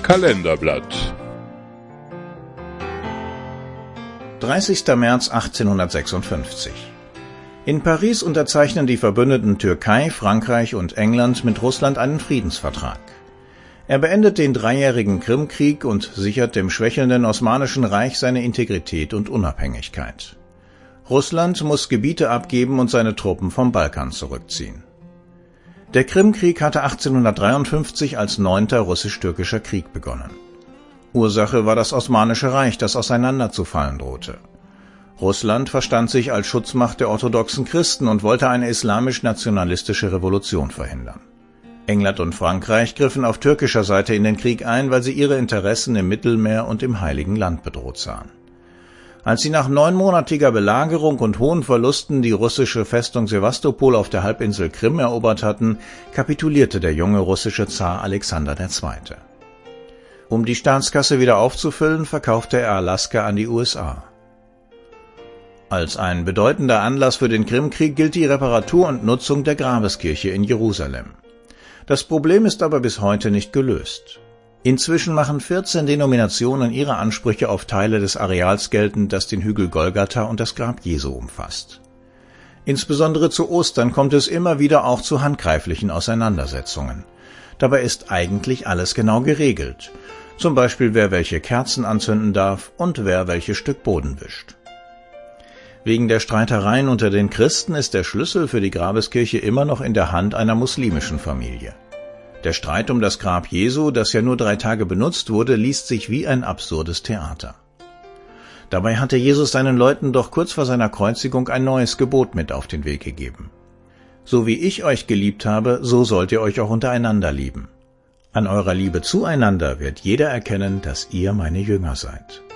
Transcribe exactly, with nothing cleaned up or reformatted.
Kalenderblatt. dreißigster März achtzehnhundertsechsundfünfzig. In Paris unterzeichnen die Verbündeten Türkei, Frankreich und England mit Russland einen Friedensvertrag. Er beendet den dreijährigen Krimkrieg und sichert dem schwächelnden Osmanischen Reich seine Integrität und Unabhängigkeit. Russland muss Gebiete abgeben und seine Truppen vom Balkan zurückziehen. Der Krimkrieg hatte achtzehnhundertdreiundfünfzig als neunter russisch-türkischer Krieg begonnen. Ursache war das Osmanische Reich, das auseinanderzufallen drohte. Russland verstand sich als Schutzmacht der orthodoxen Christen und wollte eine islamisch-nationalistische Revolution verhindern. England und Frankreich griffen auf türkischer Seite in den Krieg ein, weil sie ihre Interessen im Mittelmeer und im Heiligen Land bedroht sahen. Als sie nach neunmonatiger Belagerung und hohen Verlusten die russische Festung Sewastopol auf der Halbinsel Krim erobert hatten, kapitulierte der junge russische Zar Alexander der Zweite. Um die Staatskasse wieder aufzufüllen, verkaufte er Alaska an die U S A. Als ein bedeutender Anlass für den Krimkrieg gilt die Reparatur und Nutzung der Grabeskirche in Jerusalem. Das Problem ist aber bis heute nicht gelöst. Inzwischen machen vierzehn Denominationen ihre Ansprüche auf Teile des Areals geltend, das den Hügel Golgatha und das Grab Jesu umfasst. Insbesondere zu Ostern kommt es immer wieder auch zu handgreiflichen Auseinandersetzungen. Dabei ist eigentlich alles genau geregelt. Zum Beispiel, wer welche Kerzen anzünden darf und wer welches Stück Boden wischt. Wegen der Streitereien unter den Christen ist der Schlüssel für die Grabeskirche immer noch in der Hand einer muslimischen Familie. Der Streit um das Grab Jesu, das ja nur drei Tage benutzt wurde, liest sich wie ein absurdes Theater. Dabei hatte Jesus seinen Leuten doch kurz vor seiner Kreuzigung ein neues Gebot mit auf den Weg gegeben. So wie ich euch geliebt habe, so sollt ihr euch auch untereinander lieben. An eurer Liebe zueinander wird jeder erkennen, dass ihr meine Jünger seid.